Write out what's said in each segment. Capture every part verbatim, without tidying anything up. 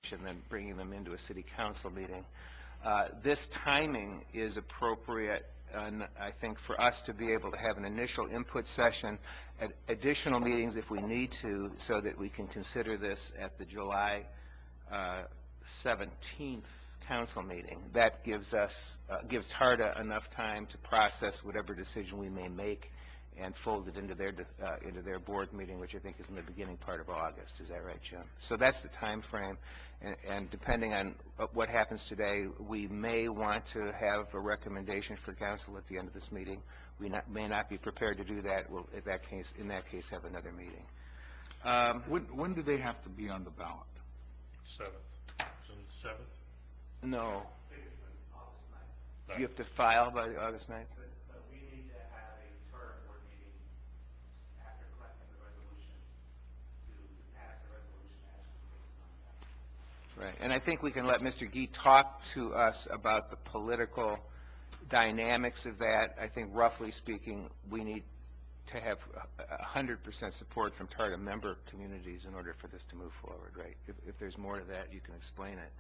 and then bringing them into a city council meeting. Uh, this timing is appropriate, and I think, for us to be able to have an initial input session, at additional meetings if we need to, so that we can consider this at the July uh, seventeenth council meeting. That gives us, uh, gives HARDA enough time to process whatever decision we may make and fold it into their uh, into their board meeting, which I think is in the beginning part of August. Is that right, Jim? So that's the time frame, and, and depending on what happens today, we may want to have a recommendation for council at the end of this meeting. We not, may not be prepared to do that. We'll, in that case, in that case, have another meeting. Um, when, when do they have to be on the ballot? Seventh. June seventh. No. August ninth. Do you have to file by August ninth? But, but we need to have a charter board meeting after collecting the resolutions to pass the resolution actually based on that. Right, and I think we can let Mister Gee talk to us about the political dynamics of that. I think, roughly speaking, we need to have one hundred percent support from TARDA member communities in order for this to move forward, right? If, if there's more to that, you can explain it.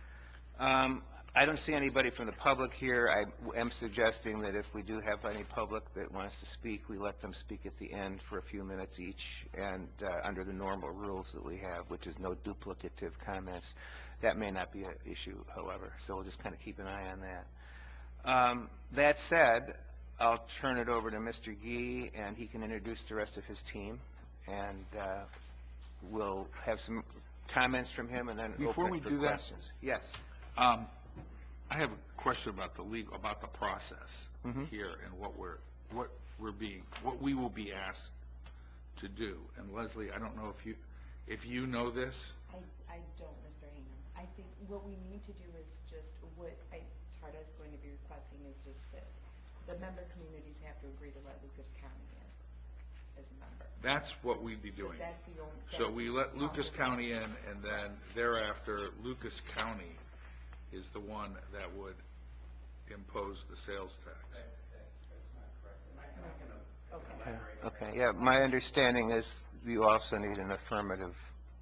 Um, I don't see anybody from the public here. I am suggesting that if we do have any public that wants to speak, we let them speak at the end for a few minutes each, and uh, under the normal rules that we have, which is no duplicative comments. That may not be an issue, however, so we'll just kind of keep an eye on that. Um, that said, I'll turn it over to Mister Gee, and he can introduce the rest of his team, and uh, we'll have some comments from him, and then Before open we it for do that- questions. Yes. Um, I have a question about the legal, about the process Mhm. here, and what we're, what we're being, what we will be asked to do. And Leslie, I don't know if you, if you know this. I, I don't, Mister Hingham. I think what we need to do is just, what I, TARDA is going to be requesting is just that the member communities have to agree to let Lucas County in as a member. That's what we'd be So doing. that's the only. So that's we let Lucas council. County in, and then thereafter, Lucas County is the one that would impose the sales tax. That, that's, that's not correct. And I, and I can uh, Okay. elaborate on that. Okay, yeah, my understanding is you also need an affirmative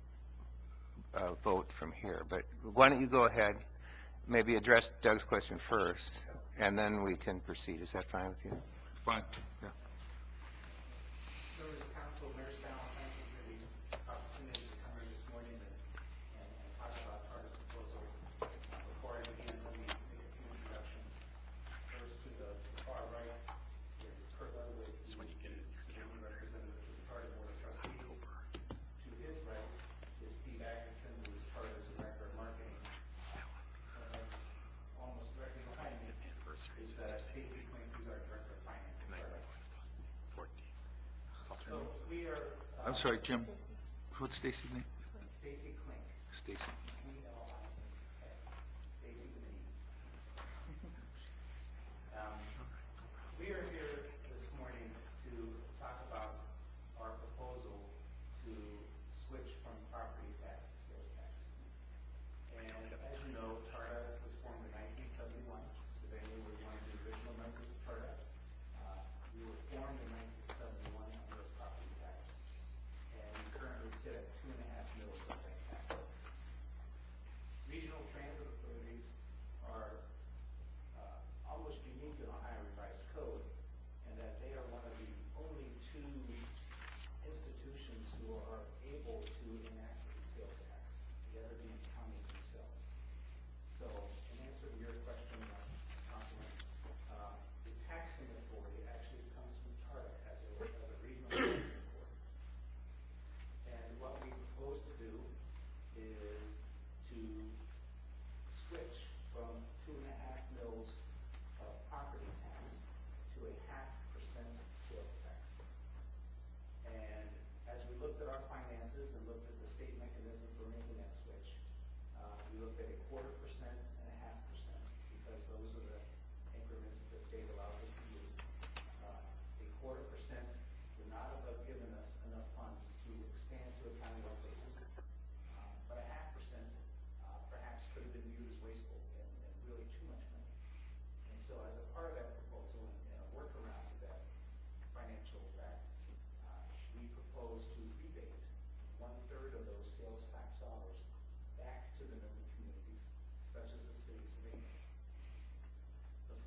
uh, vote from here, but why don't you go ahead, maybe address Doug's question first, and then we can proceed. Is that fine with you? Fine, yeah. Members of council, Mayor Spallon, thank you for the opportunity to come here this morning and, and, and talk about TARDA's proposal. Uh, before I begin, let me make a few introductions. First, to the far right is Kurt Ludwig, who is the city representative for the TARDA Board of Trustees. To his right is Steve Atkinson, who is TARDA's Director of Marketing. And almost directly behind me is uh, Stacy Klink, who's our Director of Finance at TARDA. So we are. uh, I'm sorry, Jim, what's Stacy's name? Stacy Klink. Stacy. C L I N K. Stacy with an E. Um, We are here this morning to talk about our proposal to switch from property tax to sales tax. And as you know, TARDA was formed in nineteen seventy-one. Sylvania was one of the original members of TARDA. Uh, We were formed in nineteen seventy-one under a property tax, and we currently sit at two and a half mils of that tax. Regional transit authorities are uh, almost unique in Ohio Revised Code, in that they are one of the only two institutions who are able to enact a sales tax, the other being counties themselves. So, in answer to your question, uh, Councilman, uh, the taxing authority actually comes from TARDA as a, as a regional taxing authority. And what we propose to do is to switch from two and a half mils of property tax to a half percent sales tax. And as we looked at our finances and looked at the state mechanism for making that switch, uh, we looked at a quarter percent and a half percent, because those are the increments that the state allows us to use. Uh, a quarter percent would not have given us enough funds to expand to a countywide basis. Uh, but a half percent uh, perhaps could have been viewed as wasteful and, and really too much money. And so as a part of that proposal and, and a workaround to that financial fact, uh, we propose to rebate one third of those sales tax dollars back to the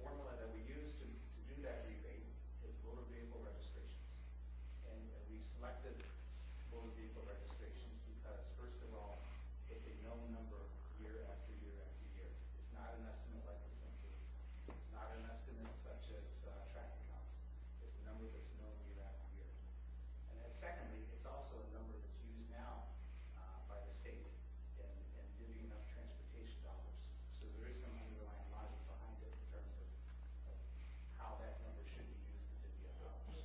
formula that we use to, to do that rebate is motor vehicle registrations. And uh, we've selected motor vehicle registrations because, first of all, it's a known number year after year after year. It's not an estimate like the census. It's not an estimate such as uh, traffic counts. It's a number that's known year after year. And then secondly, it's also a number that's used now uh, by the state in, in divvying up transportation dollars. So there is some underlying logic behind it in terms of, of how that number should be used to divvy up dollars.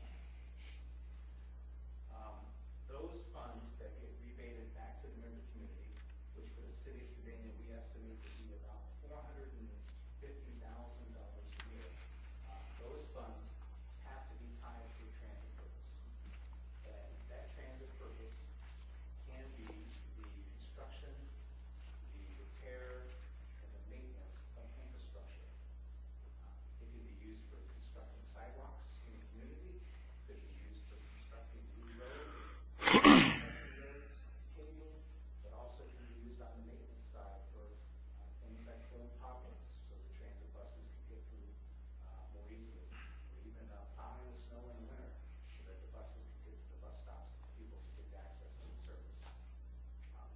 Um, those funds that get rebated back to the member community, which for the city of Sylvania we estimate to be about four hundred fifty thousand dollars a year, uh, those funds have to be tied to a transit purpose. And that transit purpose can be the construction, the repair, and the maintenance of infrastructure. Uh, It can be used for constructing sidewalks in the community. It could be used for constructing new roads, roads, paving, but also can be used on the maintenance side for uh, things like filling potholes, so the transit buses can get through uh, more easily. Or even uh, plowing the snow in the winter, so that the buses can get to the bus stops and people can get access to the service. Um,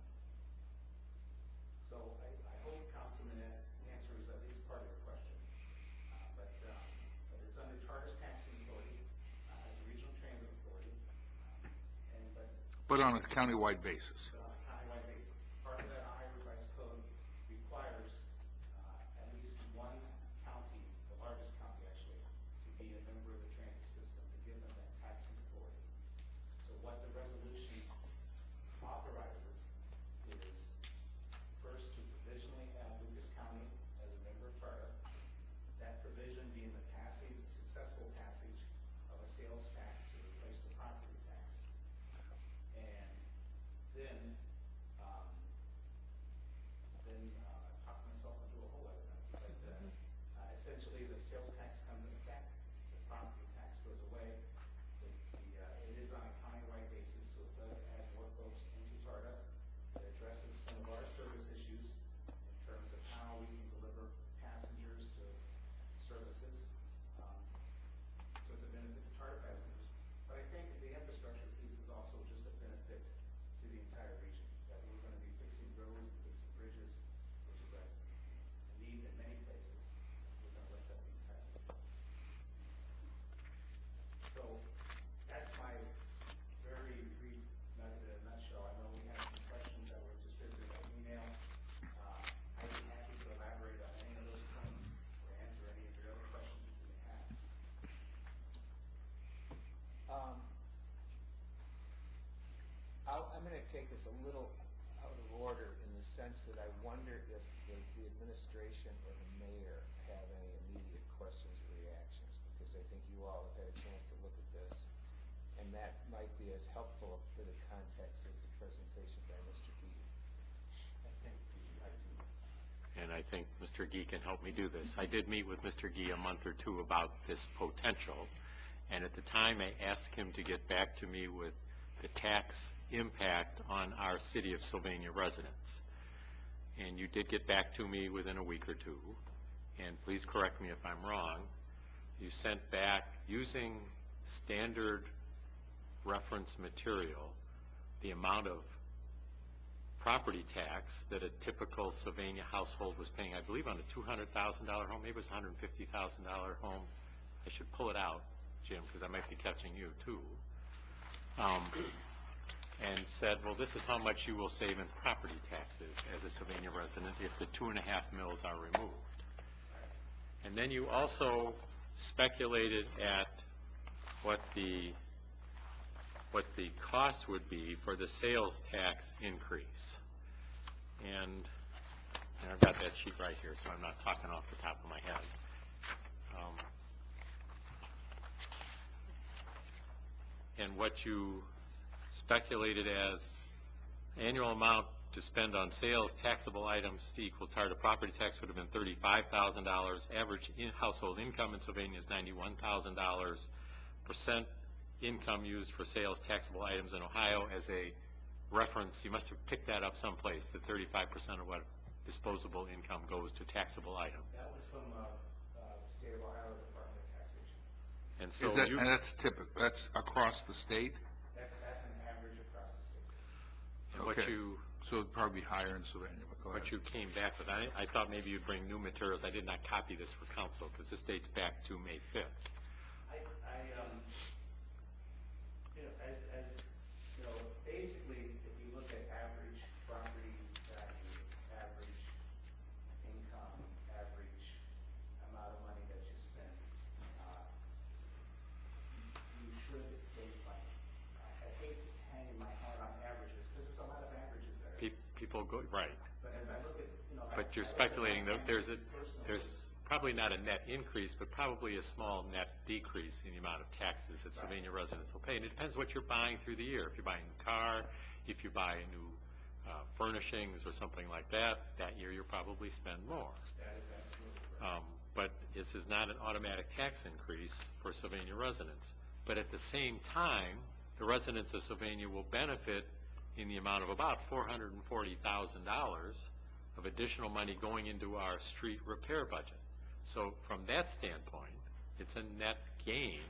So I, I hope, Councilman, that answers at least part of your question. Uh, But, um, but it's under Charters Taxing Authority, uh, as a regional transit authority, um, and, but But on a countywide basis. but on a countywide basis. Part of that Ohio Revised Code requires uh, at least one county, the largest county actually, to be a member of the transit system to give them that taxing authority. So what the resolution authorizes is first to provisionally add Lucas County as a member of charter. That provision being the passage, the successful passage of a sales tax to replace the property tax. And then, um, then, uh, I talked myself into a whole other number, but, uh, uh, essentially the sales tax comes in effect, the property tax goes away. The, the, uh, it is on a countywide basis, so it does add more folks into charter. It addresses some of our service issues in terms of how we can deliver passengers to services, um, to the benefit of charter passengers. But I think the infrastructure piece is also just a benefit to the entire region, that we're going to be fixing roads and fixing bridges, which is a, a need in many places. We're going to lift up the entire region. So that's my very brief nugget in a nutshell. I know we had some questions that were distributed by email. Uh, I'd be happy to elaborate on any of those points or answer any of your other questions that you may have. Um, I'll, I'm going to take this a little out of order in the sense that I wonder if the, the administration or the mayor have any immediate questions or reactions, because I think you all have had a chance to look at this, and that might be as helpful for the context as the presentation by Mister Gee. I think I do. And I think Mister Gee can help me do this. I did meet with Mister Gee a month or two about this potential, and at the time I asked him to get back to me with the tax impact on our city of Sylvania residents. And you did get back to me within a week or two, and please correct me if I'm wrong. You sent back, using standard reference material, the amount of property tax that a typical Sylvania household was paying, I believe on a two hundred thousand dollar home, maybe it was a one hundred fifty thousand dollar home. I should pull it out, Jim, because I might be catching you too. Um, and said, well, this is how much you will save in property taxes as a Sylvania resident if the two and a half mills are removed. And then you also speculated at what the what the cost would be for the sales tax increase. And, and I've got that sheet right here, so I'm not talking off the top of my head. Um, and what you speculated as annual amount to spend on sales taxable items to equal Tarta property tax would have been thirty-five thousand dollars. Average in household income in Sylvania is ninety-one thousand dollars. Percent income used for sales taxable items in Ohio as a reference, you must have picked that up someplace, that thirty-five percent of what disposable income goes to taxable items. That was from uh, uh, State of Ohio Department of Taxation. And Is so that, you, and that's typical, that's across the state? That's, that's an average across the state. and what Okay. you, So it'd probably be higher in Sylvania, but go ahead. what you came back with, I, I thought maybe you'd bring new materials. I did not copy this for council because this dates back to May fifth. I, I, um, you know, as, as, you know, basically, if you look at average property value, average income, average amount of money that you spend, uh, you should save money. I I hate hanging my hat on averages, because there's a lot of averages there. Pe- People go, right. But as I look at, you know. I- But you're I look at speculating my that there's a, personal- there's probably not a net increase, but probably a small net decrease in the amount of taxes that Sylvania residents will pay. And it depends what you're buying through the year. If you're buying a new car, if you buy new uh, furnishings or something like that, that year you'll probably spend more. That is absolutely correct. Um, But this is not an automatic tax increase for Sylvania residents. But at the same time, the residents of Sylvania will benefit in the amount of about four hundred forty thousand dollars of additional money going into our street repair budget. So from that standpoint, it's a net gain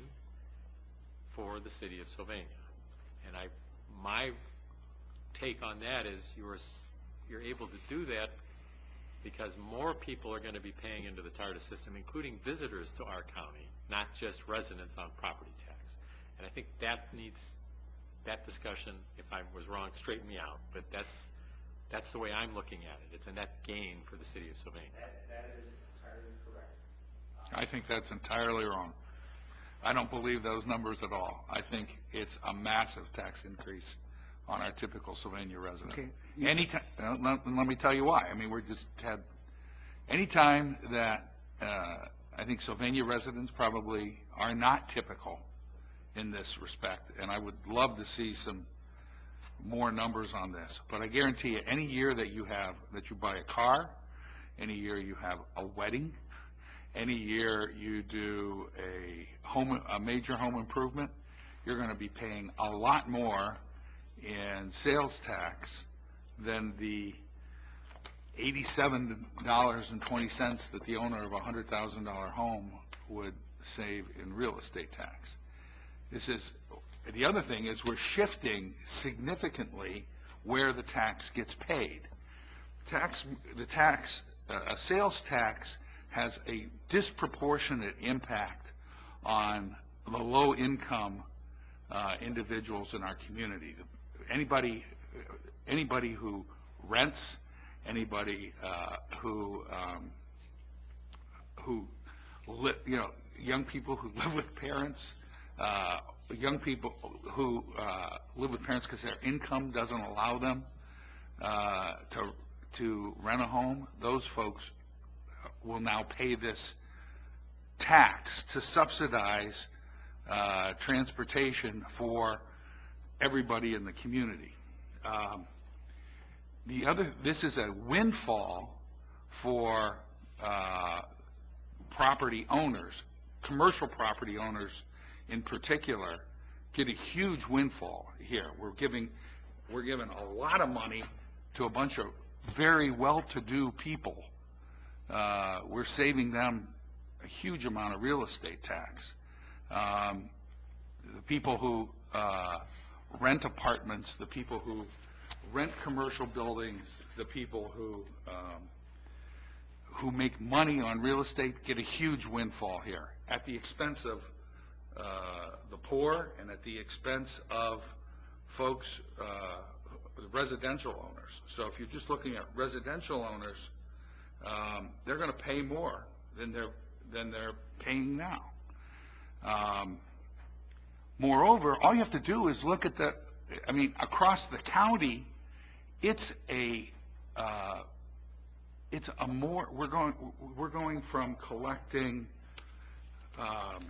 for the city of Sylvania. And I, my take on that is you're, s- you're able to do that because more people are going to be paying into the TARDIS system, including visitors to our county, not just residents on property tax. And I think that needs, that discussion, if I was wrong, straighten me out. But that's, that's the way I'm looking at it. It's a net gain for the city of Sylvania. That, that is entirely correct. I think that's entirely wrong. I don't believe those numbers at all. I think it's a massive tax increase on our typical Sylvania resident. Okay. Any, ti- uh, let, let me tell you why. I mean, we're just had, anytime that, uh, I think Sylvania residents probably are not typical in this respect, and I would love to see some more numbers on this. But I guarantee you, any year that you have, that you buy a car, any year you have a wedding, any year you do a home, a major home improvement, you're going to be paying a lot more in sales tax than the eighty-seven dollars and twenty cents that the owner of a one hundred thousand dollar home would save in real estate tax. This is, the other thing is we're shifting significantly where the tax gets paid. Tax, the tax, uh, a sales tax has a disproportionate impact on the low-income uh, individuals in our community. Anybody, anybody who rents, anybody uh, who, um, who, li- you know, young people who live with parents, uh, young people who uh, live with parents because their income doesn't allow them uh, to to rent a home, those folks will now pay this tax to subsidize uh, transportation for everybody in the community. Um, the other, this is a windfall for uh, property owners, commercial property owners in particular, get a huge windfall here. We're giving, we're giving a lot of money to a bunch of very well-to-do people. Uh, we're saving them a huge amount of real estate tax. Um, the people who uh, rent apartments, the people who rent commercial buildings, the people who um, who make money on real estate get a huge windfall here at the expense of uh, the poor and at the expense of folks, uh, the residential owners. So if you're just looking at residential owners, um, they're going to pay more than they're than they're paying now. Um, moreover, all you have to do is look at the, I mean, across the county, it's a uh, it's a more we're going we're going from collecting um,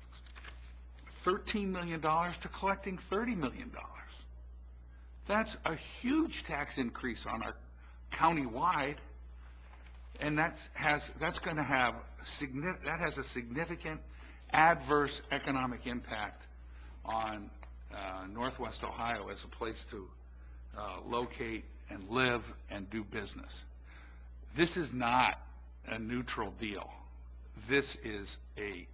thirteen million dollars to collecting thirty million dollars. That's a huge tax increase on our county-wide, and that's has that's going to have significant that has a significant adverse economic impact on uh, Northwest Ohio as a place to uh, locate and live and do business. This is not a neutral deal. this is a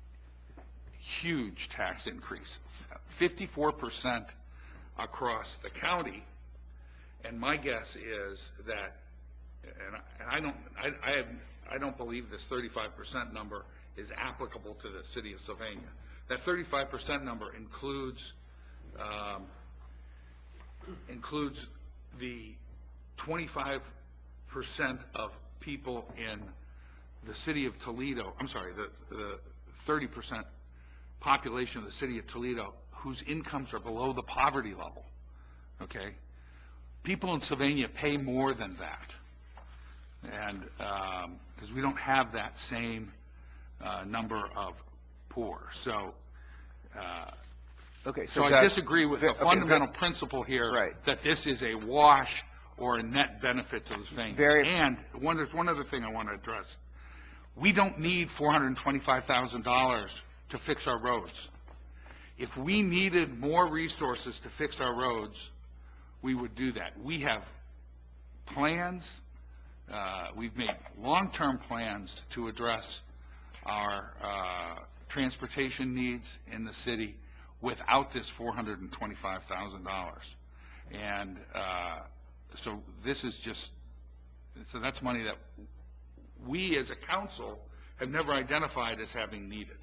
huge tax increase, fifty-four percent across the county, and my guess is that, and I- and I don't, I, I have, I don't believe this thirty-five percent number is applicable to the city of Sylvania. That thirty-five percent number includes, um, includes the twenty-five percent of people in the city of Toledo, I'm sorry, the, the thirty percent population of the city of Toledo whose incomes are below the poverty level, okay? People in Sylvania pay more than that. And, um, because we don't have that same, uh, number of poor. So, uh, Okay, so I Doug- disagree with the okay, fundamental principle here Right. that this is a wash or a net benefit to the Sylvania. Very- And one, there's one other thing I want to address. We don't need four hundred twenty-five thousand dollars to fix our roads. If we needed more resources to fix our roads, we would do that. We have plans, uh, we've made long-term plans to address our uh, transportation needs in the city without this four hundred twenty-five thousand dollars. And uh, so this is just, so that's money that we as a council have never identified as having needed.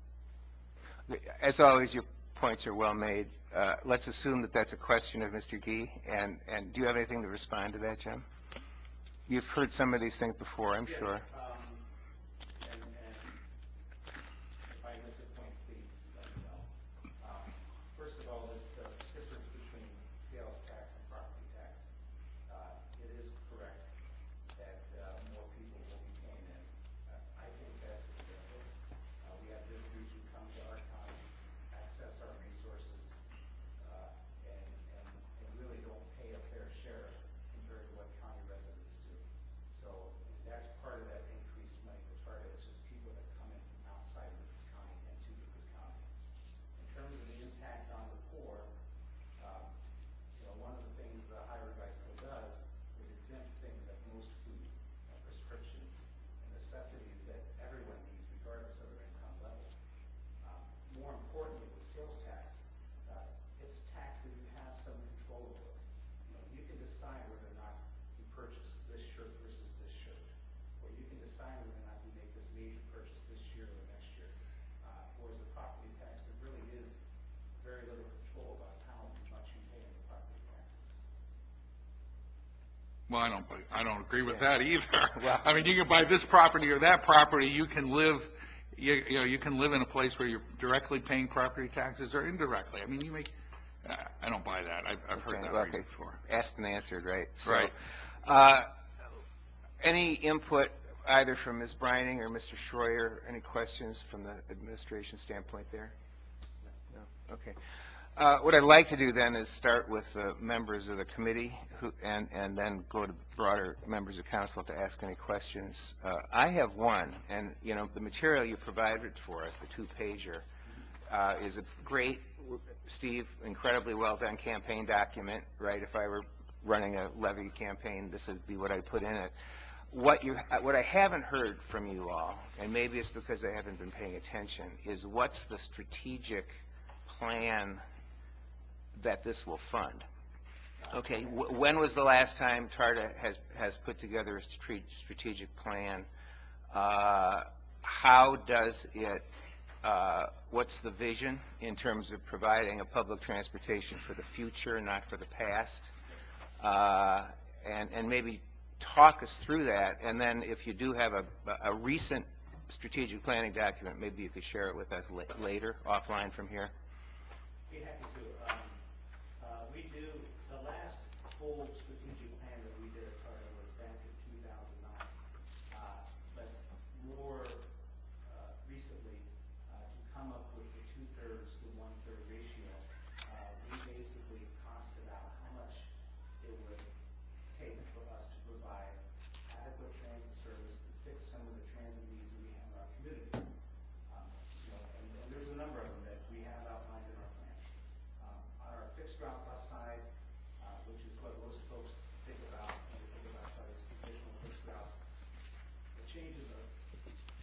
As always, your points are well made. Uh, Let's assume that that's a question of Mister Gee, and, and do you have anything to respond to that, Jim? You've heard some of these things before, I'm Yes, sure. um, and, and if I miss a point, please let me know. Um, First of all, the the difference between sales tax and property tax. Uh, It is correct that uh, more people will be paying in. Uh, I think that's excessive. Uh, We have visitors who come to our county, access our resources, uh, and, and and really don't pay a fair share compared to what county residents do. So that's part of that increased money for target. It's just people that come in from outside of Lucas County and to Lucas County. In terms of the impact on the poor, um, you know, one of the things the higher revised code does is exempt things like most food, uh, prescriptions, and necessities that everyone needs regardless of their income level. Um, More importantly, with sales tax, uh, it's a tax that you have some control over. You know, you can decide whether or not you purchase this shirt versus this shirt, or you can decide whether or not you make this major purchase this year or next year. Uh, Whereas the property tax, there really is very little control about how much you pay in the property taxes. Well, I don't, I don't agree with that either. I mean, you can buy this property or that property, you can live, you, you know, you can live in a place where you're directly paying property taxes or indirectly. I mean, you make, uh, I don't buy that. I've, I've heard Okay, that well, argument okay. before. Asked and answered, right? So, Right. uh, Any input either from Miz Brining or Mister Schroyer? Any questions from the administration standpoint there? No? Okay. Uh, What I'd like to do then is start with the members of the committee who, and, and then go to broader members of council to ask any questions. Uh, I have one, and, you know, the material you provided for us, the two-pager, uh, is a great, Steve, incredibly well-done campaign document, right? If I were running a levy campaign, this would be what I put in it. What you, what I haven't heard from you all, and maybe it's because I haven't been paying attention, is what's the strategic plan that this will fund? Okay, w- when was the last time TARTA has, has put together a stre- strategic plan? Uh, how does it, uh, what's the vision in terms of providing a public transportation for the future, not for the past? Uh, and, and maybe talk us through that, and then if you do have a, a recent strategic planning document, maybe you could share it with us la- later, offline from here. Be happy to. Um, uh, we do, the last full strategic plan that we did at TARTA was back in two thousand nine. Uh, but more uh, recently, uh, to come up with the two-thirds to one-third ratio, uh, we basically costed out how much it would take for us to provide adequate transit service to fix some of the transit needs that we have in our community. Um, you know, and, and there's a number of them that we have outlined in our plan. Um, on our fixed route bus side, uh, which is what most folks think about when they think about uh, this traditional fixed route, the changes are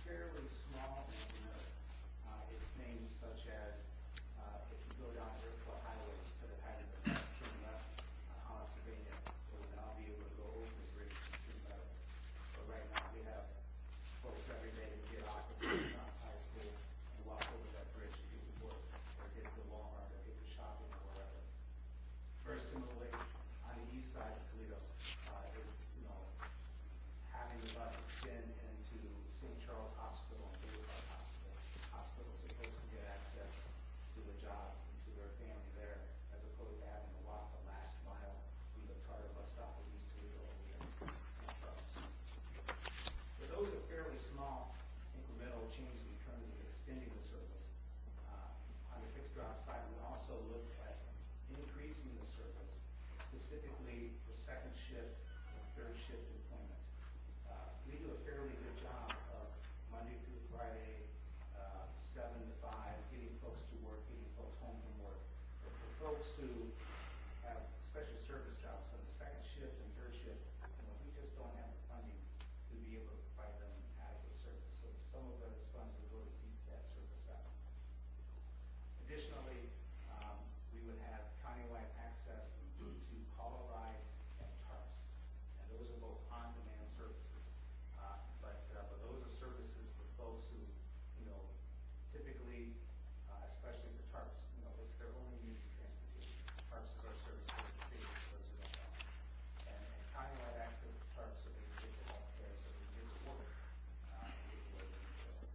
fairly small incremental. Uh, it's things such as, uh, if you go down Airport Highway, instead of having the bus turn left on Hollis Sylvania, it will now be able to go over the bridge to Twin Meadows. But right now, we have folks every day who get off at Saint John's High School and walk over that bridge to get to work, or get to Walmart, or get to shopping, or wherever. Very similarly, on the east side of Toledo, uh, is, you know, having the bus extend into Saint Charles Hospital and Boulevard Hospital. Hospitals so folks can get access to their jobs and to their family there, as opposed to having to walk the last mile from the Tartar bus stop in East Toledo over to Saint Charles. But those are fairly small incremental changes in terms of extending the service. Uh, on the fixed route side, we also looked at increasing the service specifically for second shift and third shift employment. Uh, we do a fairly good job of Monday through Friday, uh, seven to five, getting folks to work, getting folks home from work. But for folks who have special service jobs on the second shift and third shift, you know, we just don't have the funding to be able to provide them adequate service. So some of those funds will go to beef that service out. Additionally, um, we would have countywide access to Call a Ride and TARPS. And those are both on-demand services. Uh, but, uh, but those are services for folks who, you know, typically, uh, especially for TARPS, you know, it's their only means of transportation. TARPS is our service for the city, for those who don't know. And, and countywide access to TARPS so they can get to health care, so they can get to work, uh, and get to where they need to go.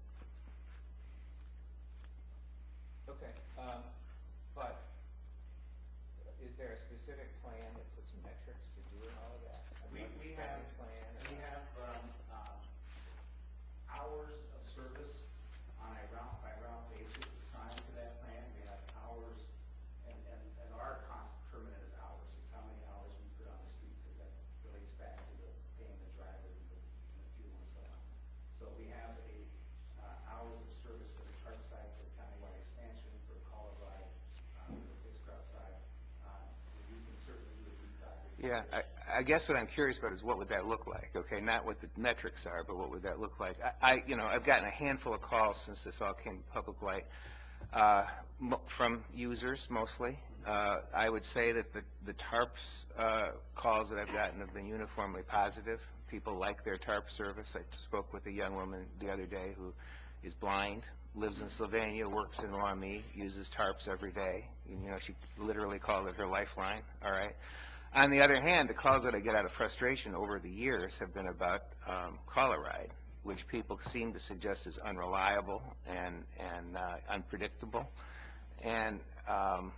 Okay, um, but is there a specific plan that puts metrics to doing all of that? A We, monthly we have, spending plan or- we have, um, um, hours of service on a route by route basis assigned to that plan. We have hours, and, and, and our cost per minute is hours. It's how many hours we put on the street, because that relates back to the paying the driver and the, and the fuel and so on. So we have a, uh, hours of service for the TARP side, for the countywide expansion, for Call a Ride, uh, for the fixed route side. Uh, we can certainly do a deep dive. Yeah, I, I guess what I'm curious about is what would that look like, okay? Not what the metrics are, but what would that look like? I, I you know, I've gotten a handful of calls since this all came to public light, uh, mo- from users mostly. Uh, I would say that the, the TARPS uh, calls that I've gotten have been uniformly positive. People like their TARP service. I spoke with a young woman the other day who is blind, lives in Sylvania, works in Maumee, uses TARPS every day. You know, she literally called it her lifeline, all right? On the other hand, the calls that I get out of frustration over the years have been about um, Call a Ride, which people seem to suggest is unreliable and, and uh, unpredictable. And um,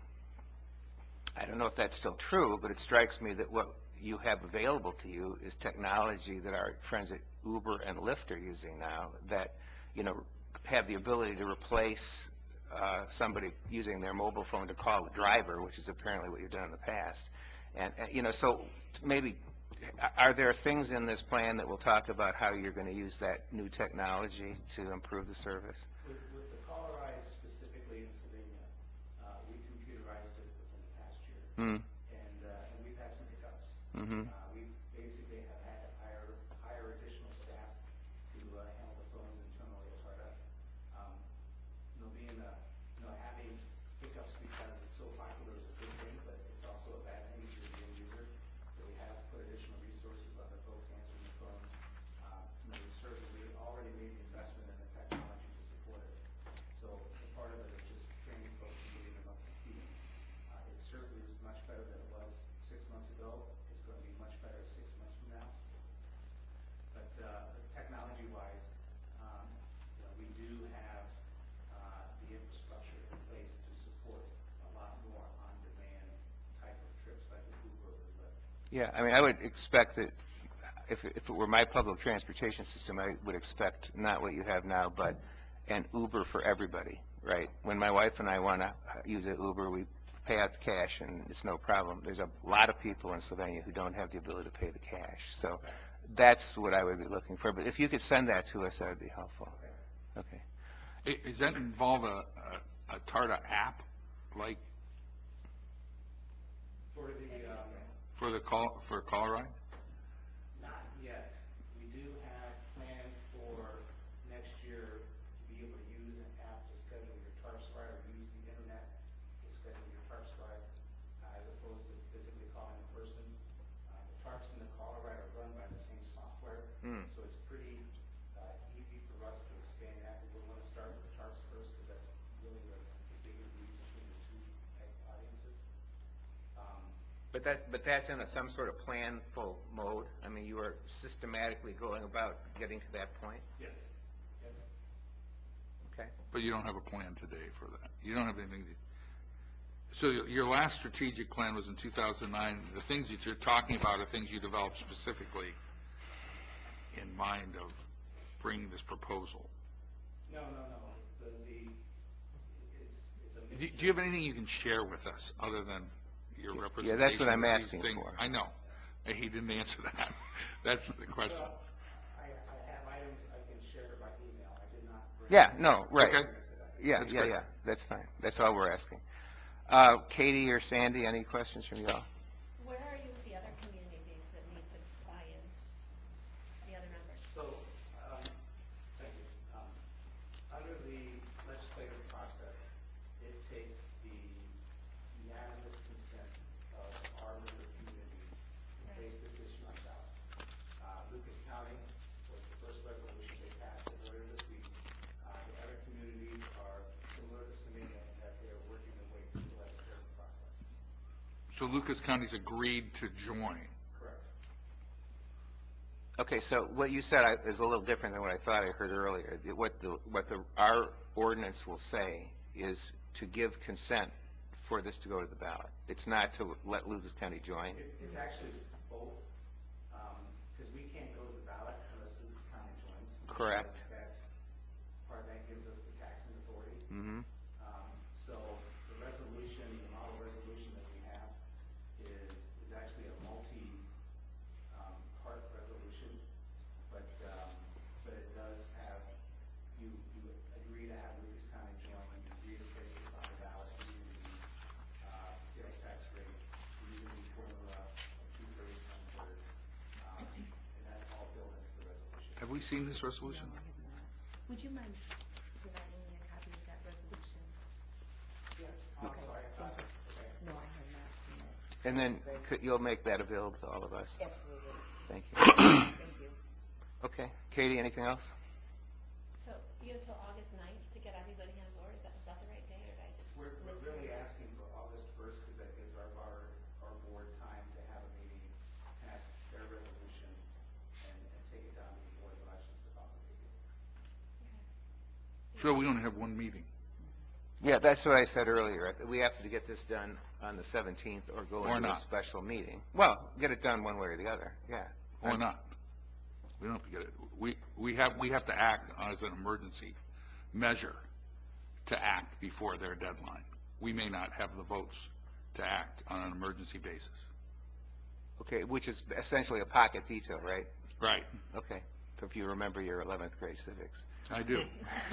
I don't know if that's still true, but it strikes me that what you have available to you is technology that our friends at Uber and Lyft are using now that, you know, have the ability to replace uh, somebody using their mobile phone to call a driver, which is apparently what you've done in the past. And, and you know, so maybe, are there things in this plan that will talk about how you're going to use that new technology to improve the service? With, with the Call a Ride specifically in Sylvania, uh, we computerized it within the past year. Mm. And, uh, and we've had some hiccups. Mm-hmm. Uh, we basically have had to hire, hire additional staff to, uh, handle the phones internally at Tarda. Um, you know, being a, you know, having hiccups because it's so popular is a good thing, but it's also a bad thing if you're the end user. So we have put additional resources on the folks answering the phone. Uh, you know, we certainly already made the investment in the technology to support it. So, so part of it is just training folks and getting them up to speed. Uh, it certainly is much better than it was six months ago. It's going to be much better six months from now. But uh, technology-wise, um, you know, we do have uh, the infrastructure in place to support a lot more on-demand type of trips like the Uber or Lyft. Yeah, I mean, I would expect that if, it- if it were my public transportation system, I would expect not what you have now, but an Uber for everybody, right? When my wife and I want to use an Uber, we pay out the cash and it's no problem. There's a lot of people in Sylvania who don't have the ability to pay the cash. So that's what I would be looking for. But if you could send that to us, that would be helpful. Okay. I- Does that involve a, a, a TARTA app, like For the, um, for the call, for Call a Ride? not yet. We do have planned for next year Parks First, because that's really the, the bigger read between the two audiences. Um, But that, but that's in a, some sort of planful mode? I mean, you are systematically going about getting to that point? yes. Yep. Okay. But you don't have a plan today for that. You don't have anything to, so your- your last strategic plan was in two thousand nine. The things that you're talking about are things you developed specifically in mind of bringing this proposal. No, no, no. The, the, it's, it's a Do mixture. do you have anything you can share with us other than your Yeah, representation? that's what I'm of these asking things? for. I know. And he didn't answer that. That's the question. Well, I, I have items I can share by email. I did not bring. Yeah, no, right. Okay. Yeah, That's yeah, great. yeah, that's fine. That's all we're asking. Uh, Katie or Sandy, any questions from y'all? Where are you with the other communities that need to buy in, the other members? So, um, thank you. Um, under the legislative process, it takes the unanimous consent of our member communities to place this issue on ballot. Uh, Lucas County was the first resolution they passed it earlier this week. Uh, the other communities are similar to Semina in that they are working their way through the legislative process. So Lucas County's agreed to join. Correct. Okay, so what you said I- is a little different than what I thought I heard earlier. The- What the, what the, our ordinance will say is to give consent for this to go to the ballot. It's not to let Lucas County join. It, it's actually both, because we can't go to the ballot unless Lucas County joins. Correct. because That's, part that gives us the taxing authority. Mm-hmm. Um, so the resolution, the model resolution that we have is, is actually a multi, um, part resolution, but, um, but it does have, you, you agree to have Lucas County join, you agree to place this on the ballot using the, uh, sales tax rate, using the formula of two-thirds, one-third, um, and that's all built into the resolution. Have we seen this resolution? No, I have not. Would you mind providing me a copy of that resolution? Yes, oh, I'm Okay, sorry, I thought, thank you. okay. No, I have not seen it. And then could, you'll make that available to all of us? Absolutely. Thank you. Thank you. Okay. Katie, anything else? So you have till August ninth to get everybody on board, is that, is that the right day, or did I just? We're, we're mishear really you? asking for August first, because that gives our, our, our board time to have a meeting, pass their resolution, and, and take it down to the Board of Elections to promulgate it. So we only have one meeting. Yeah, that's what I said earlier. We have to get this done on the seventeenth or go Or into a not. special meeting. Well, get it done one way or the other, yeah. Or not. We don't have to get it. We, we have, we have to act as an emergency measure to act before their deadline. We may not have the votes to act on an emergency basis. Okay, which is essentially a pocket veto, right? Right. Okay, so if you remember your eleventh grade civics. I do.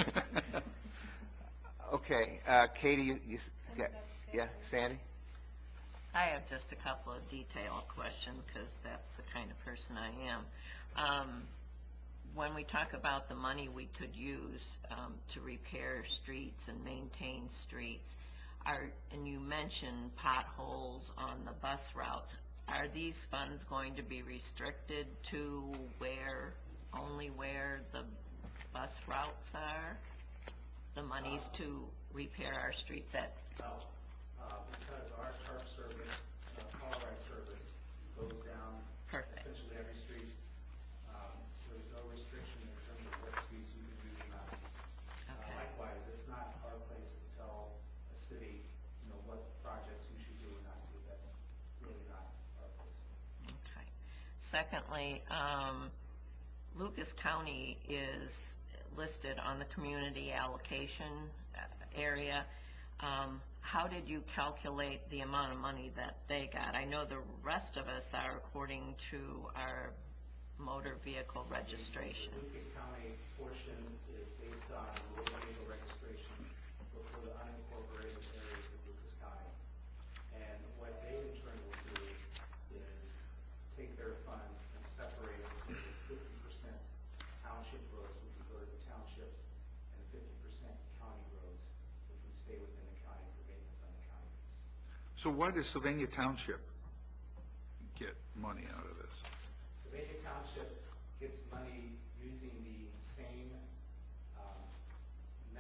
Okay, uh, Katie, you, you, s- got- yeah, Sandy? I have just a couple of detailed questions, because that's the kind of person I am. Um, When we talk about the money we could use um, to repair streets and maintain streets, are, and you mentioned potholes on the bus routes, are these funds going to be restricted to where, only where the bus routes are? The monies to repair our streets at, No, uh, because our TARP service, uh, car ride service goes down Perfect. essentially every street. Um, there's no restriction in terms of what streets you can use or not use. Uh, Okay. Likewise, it's not our place to tell a city, you know, what projects you should do or not do. That's really not our place. okay. Secondly, um, Lucas County is listed on the community allocation uh, area. Um, how did you calculate the amount of money that they got? I know the rest of us are according to our motor vehicle registration. The Lucas County portion is based on motor vehicle registrations for for the unincorporated areas of Lucas County. And what they in turn will do is take their funds and separate it so it's fifty percent township roads, which would go to the townships, and fifty percent county roads, which would stay within the county for maintenance on the county roads. So why does Sylvania Township get money out of this? Sylvania Township gets money using the same um, mechanism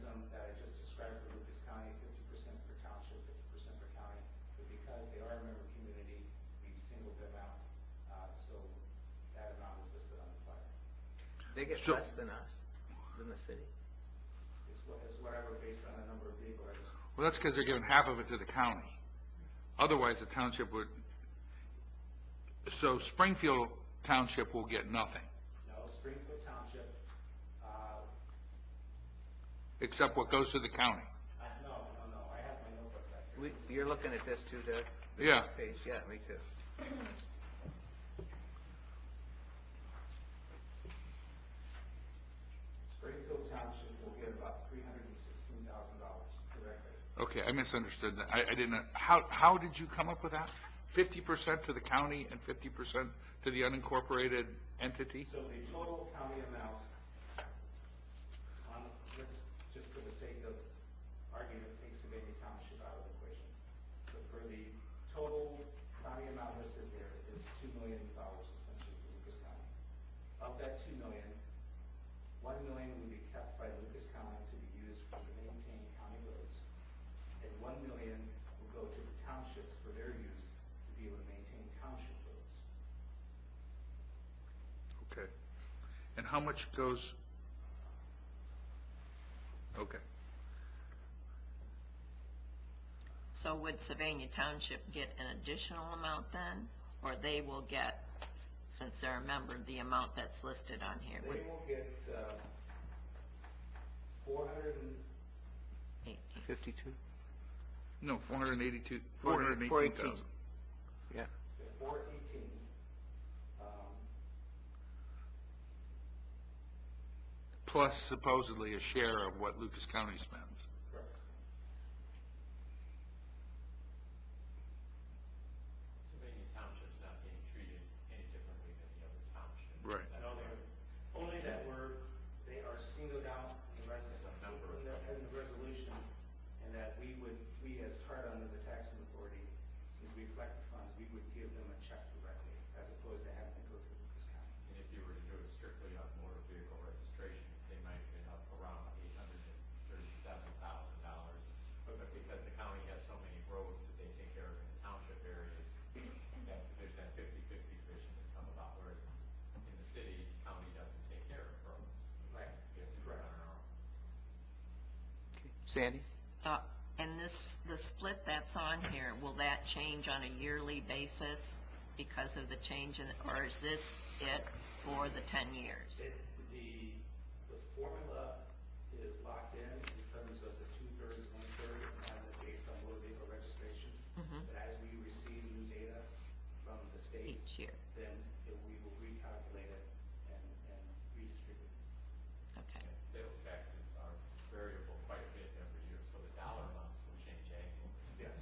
system that I just described for Lucas County, fifty percent per township, fifty percent per county, but because they are a member community, we've singled them out, uh, so that amount was listed on the flyer. They get So- less than us, than the city? It's what, it's whatever based on the number of vehicle registrations. Well, that's because they're giving half of it to the county. Otherwise, the township would, so Springfield Township will get nothing, No, Springfield Township, uh, except what goes to the county. I, no, no, no, I have my notebook back here. We, you're looking at this too, Doug? Yeah. Page, yeah, me too. Springfield Township will get about three hundred and sixteen thousand dollars directly. Okay, I misunderstood that. I, I didn't, know- how, how did you come up with that? Fifty percent to the county and fifty percent to the unincorporated entity? So the total county amount, on, let's, just for the sake of argument, take Sylvania Township out of the equation. So for the total county amount listed there is two million dollars essentially for Lucas County. Of that two million, one million will be kept by Lucas County to be used for the maintained county roads, and one million will go to the townships for their use to be able to maintain township roads. Okay. And how much goes? Okay. So would Sylvania Township get an additional amount then? Or they will get, since they're a member, the amount that's listed on here? They will get, uh, four hundred and, Eight- eight- Fifty-two? No, four hundred eighty-two, four hundred four eighteen eighteen. thousand. Yeah. four eighteen, um, Plus supposedly a share of what Lucas County spends. correct. Sylvania Township's not being treated any differently than the other townships. Right. That's No, they're, only that we're, they are singled out in the resolution, in the, in the resolution, and that we would, we as TARDA under the taxing authority, since we collect the funds, we would give them a check directly, as opposed to having to go through Lucas County. And if you were to do it strictly on motor vehicle registrations, they might end up around eight hundred and thirty-seven thousand dollars. But because the county has so many roads that they take care of in the township areas, that there's that fifty-fifty division that's come about where in the city, county doesn't take care of roads. Right. We have to do it on our own. Sandy? Uh, And this, the split that's on here, will that change on a yearly basis because of the change in, or is this it for the ten years? It, the, the formula is locked in in terms of the two-thirds, one-third, and that is based on motor vehicle registrations. Mhm. But as we receive new data from the state, Each year, then it- we will recalculate it and, and redistribute it. okay. And sales taxes are variable quite a bit every year, so the dollar amounts will change annually. Yes.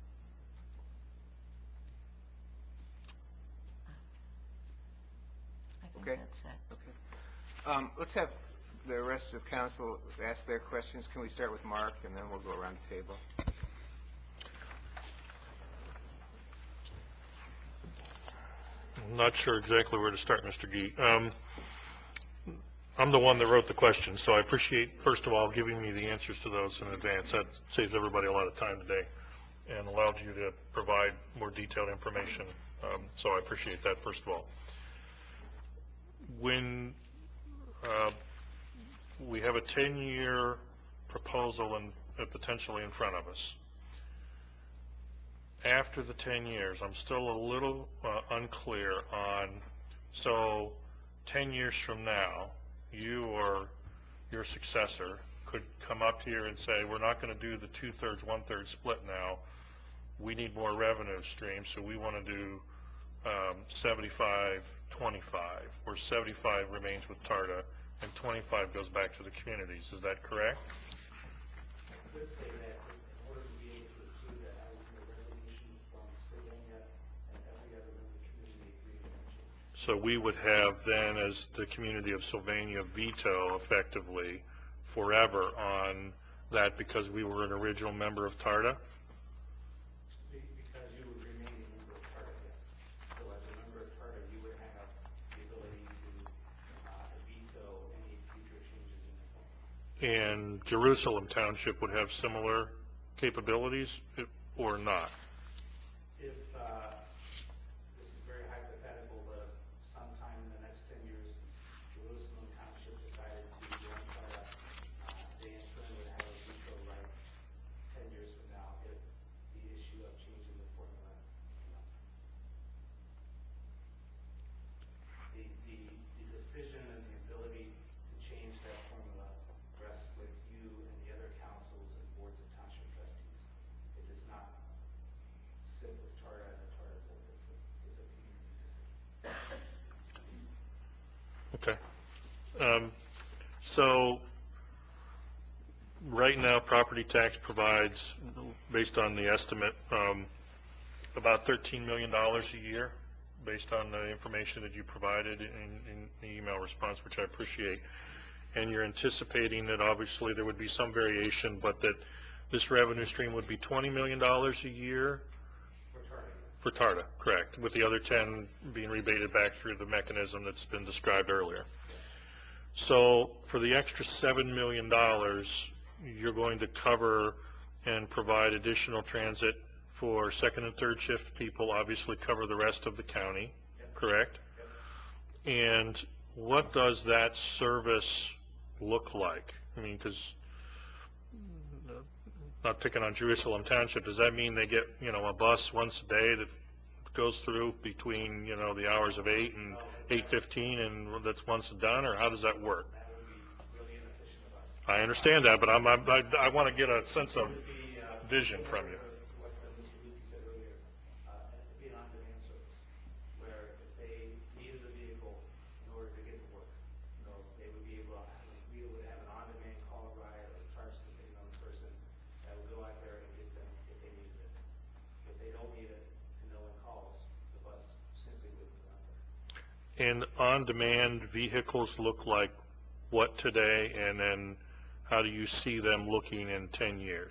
I think Okay. that's it. Okay. Um, let's have the rest of council ask their questions. Can we start with Mark, and then we'll go around the table? I'm not sure exactly where to start, Mister Gee. Um, I'm the one that wrote the question, so I appreciate, first of all, giving me the answers to those in advance. That saves everybody a lot of time today and allowed you to provide more detailed information. Um, so I appreciate that, first of all. When uh, we have a ten-year proposal and uh, potentially in front of us, after the ten years, I'm still a little uh, unclear on, so ten years from now, you or your successor could come up here and say, we're not going to do the two-thirds, one-third split now. We need more revenue streams, so we want to do um, seventy-five, twenty-five, where seventy-five remains with TARDA and twenty-five goes back to the communities. Is that correct? I could say that in order to be able to achieve that, I would need a resolution from Sylvania and every other member community agreeing to change. So we would have then, as the community of Sylvania, veto effectively forever on that because we were an original member of TARDA? Be- Because you would remain a member of TARDA, yes. So as a member of TARDA, you would have the ability to uh, veto any future changes in the formula. and Jerusalem Township would have similar capabilities if- or not? If, uh, this is very hypothetical, but if sometime in the next ten years, Jerusalem Township decided to join Charter, uh, they in turn would have a veto right ten years from now if the issue of changing the formula came up. The, the, the decision and the ability to change that formula rests with you and the other councils and boards of township trustees. It does not sit with Charter and the Charter board. It's a, it's a community decision. Okay. Um, so, right now, property tax provides, based on the estimate, um, about thirteen million dollars a year, based on the information that you provided in, in the email response, which I appreciate. And you're anticipating that obviously there would be some variation, but that this revenue stream would be twenty million dollars a year? For TARTA, correct, with the other ten being rebated back through the mechanism that's been described earlier. So for the extra seven million dollars, you're going to cover and provide additional transit for second and third shift people, obviously cover the rest of the county, correct? And what does that service look like? I mean, because, not picking on Jerusalem Township, does that mean they get, you know, a bus once a day that goes through between, you know, the hours of eight and eight fifteen, and that's once and done, or how does that work? That would be really inefficient of us. I understand that, but I'm, I'm, I, I want to get a sense of It would be, uh, vision from you. similar to what uh, Mister Lukey said earlier, uh, it'd be an on-demand service, where if they needed a vehicle in order to get to work, you know, they would be able, to we would have an on-demand call ride or charge depending on the person that would go out there and get them if they needed it. If they don't need it and no one calls, the bus simply wouldn't go out there. And on-demand vehicles look like what today, and then how do you see them looking in ten years?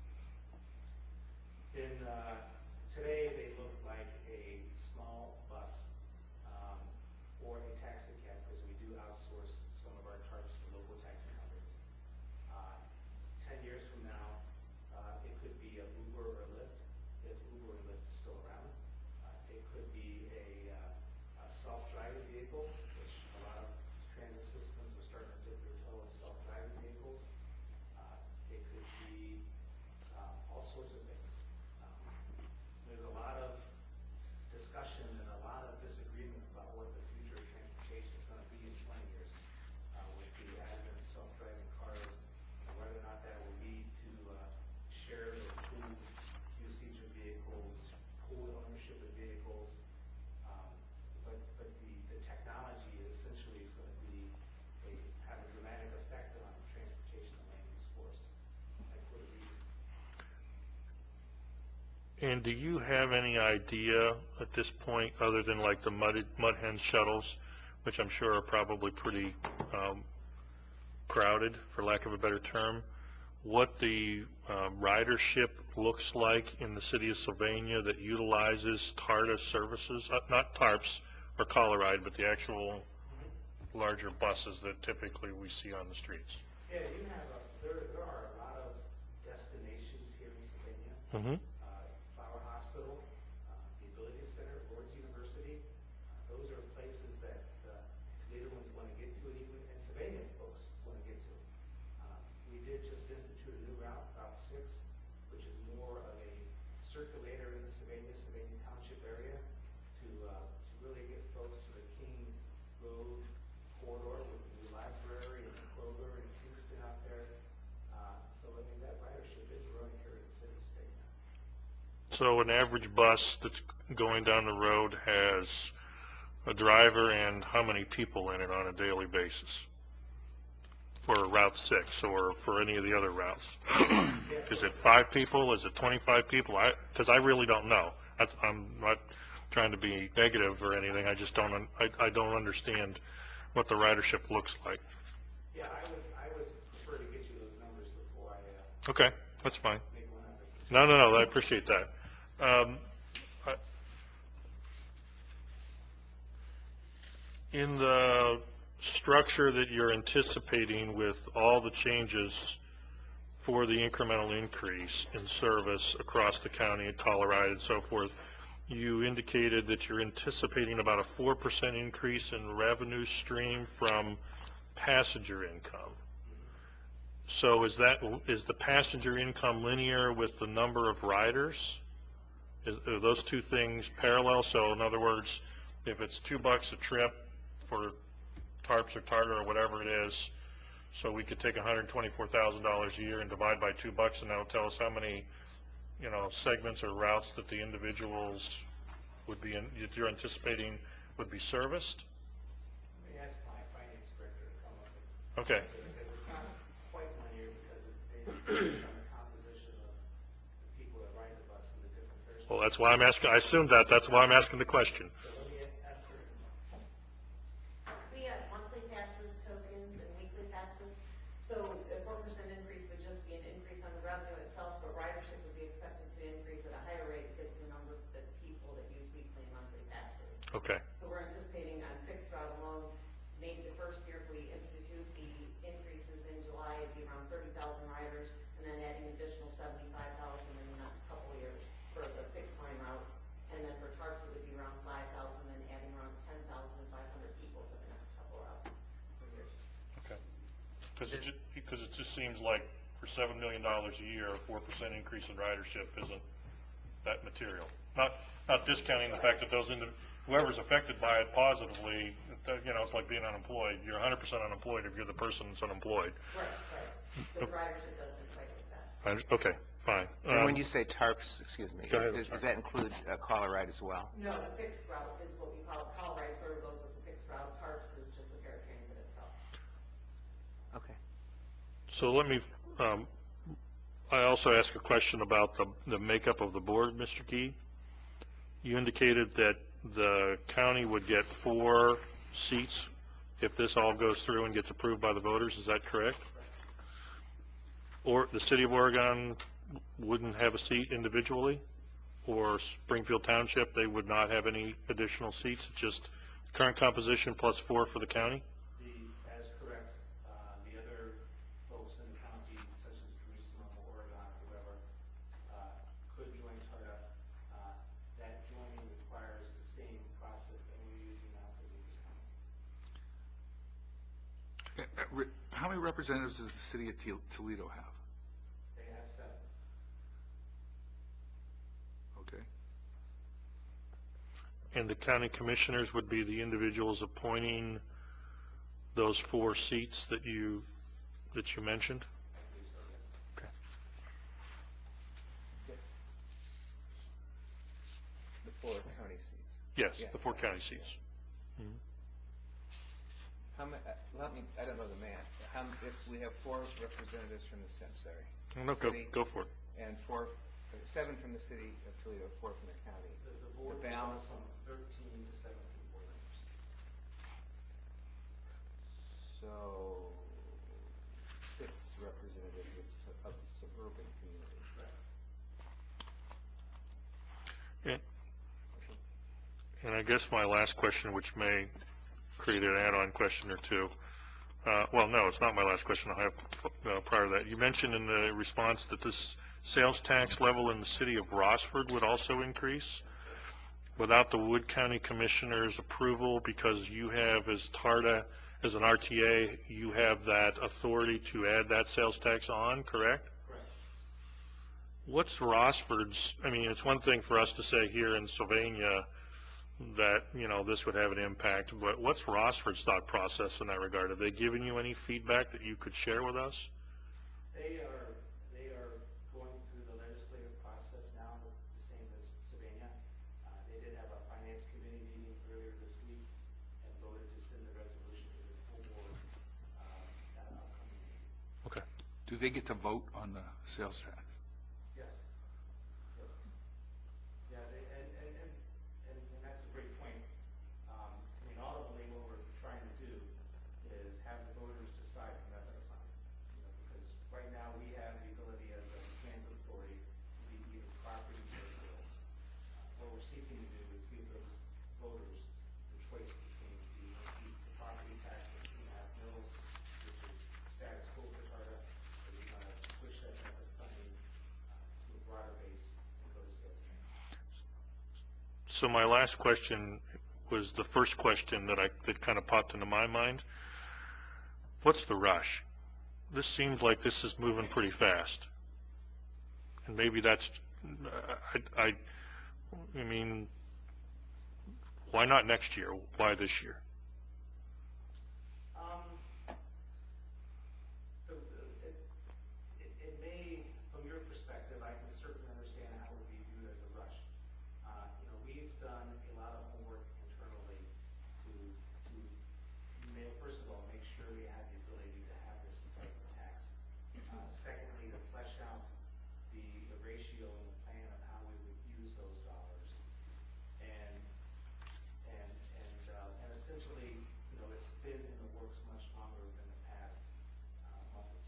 In, uh, today, they look like a small bus, um, or a taxi cab, because we do outsource some of our charges to local taxi companies. Uh, ten years from now, uh, it could be a Uber or Lyft, if Uber and Lyft is still around. Uh, it could be a, uh, a self-driving vehicle, which a lot of transit systems are starting to dip their toe in self-driving vehicles. Uh, it could be, uh, all sorts of things. Um, There's a lot of discussion and a lot of disagreement about what the future of transportation is going to be in twenty years, uh, with the advent of self-driving cars, and whether or not that will lead to, uh, shared or pooled usage of vehicles, pooled ownership of vehicles. Um, but, but the, the technology essentially is going to be a, have a dramatic effect on transportation and land use for us, and for the region. And do you have any idea at this point, other than like the mud, mud hen shuttles, which I'm sure are probably pretty um, crowded, for lack of a better term, what the um, ridership looks like in the city of Sylvania that utilizes TARTA services, uh, not TARPs or Coloride, but the actual larger buses that typically we see on the streets? Yeah, you have a, there, there are a lot of destinations here in Sylvania. Mm-hmm. Uh, Flower Hospital, uh, the Ability Center, Lord's University, uh, those are places that, uh, Toledoans want to get to, and even, and Sylvania folks want to get to. Uh, we did just institute a new route, Route six, which is more of a circulator in the Sylvania, Sylvania Township area to, uh, to really get folks to the King Road corridor with the new library and the Kroger and Kingston out there. Uh, so, I mean, that ridership is growing here in the city of Sylvania. So an average bus that's going down the road has a driver and how many people in it on a daily basis for Route six or for any of the other routes? Is it five people? Is it twenty-five people? I, because I really don't know. That's, I'm not trying to be negative or anything. I just don't, un- I, I don't understand what the ridership looks like. Yeah, I would, I would prefer to get you those numbers before I, uh, Okay, that's fine. make one up. No, no, no, I appreciate that. Um, I- In the structure that you're anticipating with all the changes for the incremental increase in service across the county and Colorado and so forth, you indicated that you're anticipating about a four percent increase in revenue stream from passenger income. So is that, is the passenger income linear with the number of riders? Is, are those two things parallel? So in other words, if it's two bucks a trip for tarps or tartar or whatever it is, so we could take one hundred twenty-four thousand dollars a year and divide by two bucks, and that'll tell us how many, you know, segments or routes that the individuals would be in, that you're anticipating would be serviced? Let me ask my finance director to come up with. Okay. Because it's not quite linear, because it, it's based on the composition of the people that ride the bus and the different fares. Well, that's why I'm asking, I assumed that, that's why I'm asking the question. So let me ask her. We have monthly passes, tokens, and weekly passes. So a four percent increase would just be an increase on the revenue itself, but ridership would be expected to increase at a higher rate because of the number of the people that use weekly and monthly passes. Okay. So we're anticipating on fixed route alone, maybe the first year if we institute the increases in July, it'd be around thirty thousand riders, and then adding additional seventy-five thousand in the next couple of years for the fixed line route. And then for tarps, it would be around five thousand, and adding around ten thousand five hundred people for the next couple of routes per year. Okay. Because it, ju- because it just seems like for seven million dollars a year, a four percent increase in ridership isn't that material. Not, not discounting the fact that those, indi- whoever's affected by it positively, you know, it's like being unemployed. You're one hundred percent unemployed if you're the person that's unemployed. Right, right. The ridership doesn't equate with that. I under- Okay, fine. And Um, when you say tarps, excuse me, Go ahead, does, sorry. does that include uh, call a ride as well? No, the fixed route is what we call, call ride sort of goes with the fixed route. Tarps is just the paratransit itself. Okay. So let me, um, I also ask a question about the, the makeup of the board, Mister Gee. You indicated that the county would get four seats if this all goes through and gets approved by the voters, is that correct? Or the city of Oregon wouldn't have a seat individually? Or Springfield Township, they would not have any additional seats, it's just current composition plus four for the county? The, that is correct. Uh, the other folks in the county, such as Jerusalem, Oregon, or whoever, uh, could join TARTA. Uh, that joining requires the same process that we're using now for Lucas County. Uh, uh, re- How many representatives does the city of Tol- Toledo have? They have seven. Okay. And the county commissioners would be the individuals appointing those four seats that you, that you mentioned? I believe so, yes. Okay. The four county seats. Yes, Yeah. the four county seats. How many, uh, let me, I don't know the math. How, m- if we have four representatives from the, I'm sorry. No, go, city, go for it. And four, uh, seven from the city of Toledo, four from the county. The, the board The balance, from thirteen to seventeen board members. so six representatives of the suburban communities. And, and I guess my last question, which may create an add-on question or two. Uh, well, no, it's not my last question. I'll have uh, prior to that. You mentioned in the response that this sales tax level in the city of Rossford would also increase without the Wood County Commissioner's approval, because you have, as TARTA, as an R T A, you have that authority to add that sales tax on, correct? Correct. What's Rossford's, I mean, it's one thing for us to say here in Sylvania that, you know, this would have an impact, but what's Rossford's thought process in that regard? Have they given you any feedback that you could share with us? They are, they are going through the legislative process now, the same as Sylvania. Uh, they did have a finance committee meeting earlier this week and voted to send the resolution to the full board, um, at an upcoming meeting. Okay. Do they get to vote on the sales tax? Yes. Yes. Yeah, they, and, and, and, and and that's a great point. Um, I mean, ultimately, what we're trying to do is have the voters decide the method of funding. You know, because right now, we have the ability as a transit authority to be either property or sales. Uh, What we're seeking to do is give those voters the choice between the, the property tax that's So my last question was the first question that I, that kind of popped into my mind. What's the rush? This seems like this is moving pretty fast. And maybe that's, I, I, I mean, why not next year? Why this year? Um, the, the, it, it, it may, from your perspective, I can certainly understand how it would be viewed as a rush. Uh, you know, we've done a lot of homework internally to, to make, first of all, make sure we have the ability to have this type of tax. Uh, secondly, to flesh out the, the ratio and the plan of how we would use those dollars. And, and, and, uh, and essentially, you know, it's been in the works much longer than the past uh, month or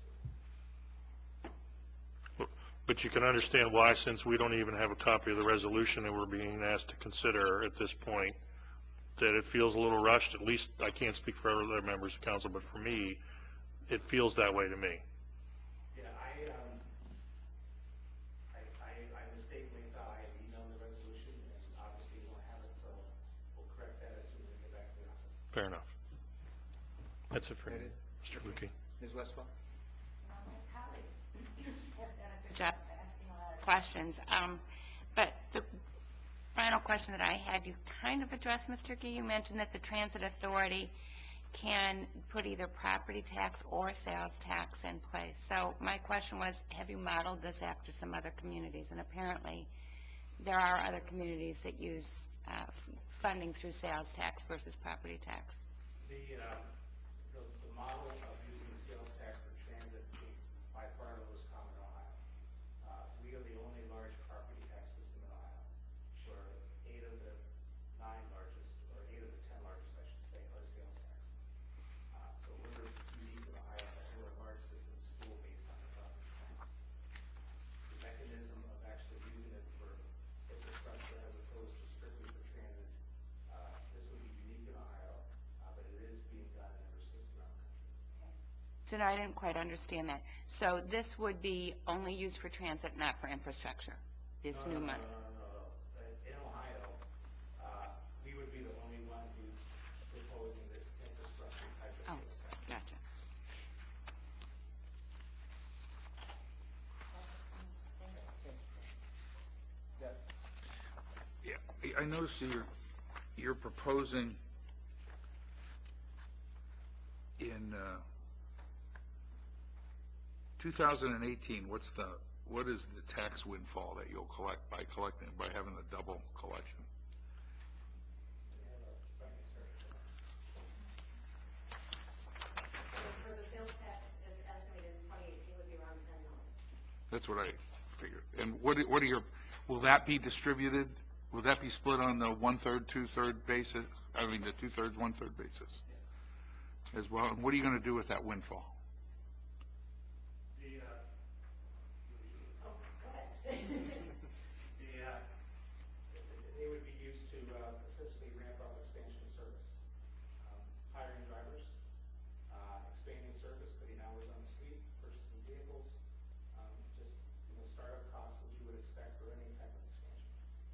two. But you can understand why, since we don't even have a copy of the resolution that we're being asked to consider at this point, that it feels a little rushed. At least I can't speak for other members of council, but for me, it feels that way to me. Yeah, I, um, I, I, I mistakenly thought I had emailed the resolution, and obviously you don't have it, so we'll correct that as soon as we get back to the office. Fair enough. That's it for me, Mister Lukey. Miz Westphal? My colleagues have done a good job of asking a lot of questions. Um, but the final question that I had, you kind of addressed, Mister Gee. You mentioned that the Transit Authority can put either property tax or sales tax in place. So my question was, have you modeled this after some other communities? And apparently there are other communities that use uh, funding through sales tax versus property tax. The, uh, the, the model of using sales tax for transit is by far the most common in Ohio. Uh, we are the only large property tax system in Ohio. We're eight of the nine largest, or eight of the ten largest, I should say, are sales tax. Uh, so we're unique in Ohio that we're a large system school based on the property tax. The mechanism of actually using it for infrastructure as opposed to strictly for transit, uh, this would be unique in Ohio, uh, but it is being done in other states around the country. So now I didn't quite understand that. So this would be only used for transit, not for infrastructure, this No, new no, money? No, no, no, no. Uh, In Ohio, uh, we would be the only one who's proposing this infrastructure type of Oh, sales tax. gotcha. Yeah, I noticed that you're, you're proposing in uh, two thousand eighteen, what's the, what is the tax windfall that you'll collect by collecting, by having a double collection? We have a finance director. So for the sales tax, is estimated in twenty eighteen would be around ten million. That's what I figured. And what, what are your, will that be distributed, will that be split on the one-third, two-third basis? I mean, the two-thirds, one-third basis as well? And what are you going to do with that windfall? The, uh, Oh, go ahead. the, uh, they would be used to uh, essentially ramp up expansion of service. Um, hiring drivers, uh, expanding service, putting hours on the street, purchasing vehicles, um, just, you know, startup costs that you would expect for any type of expansion.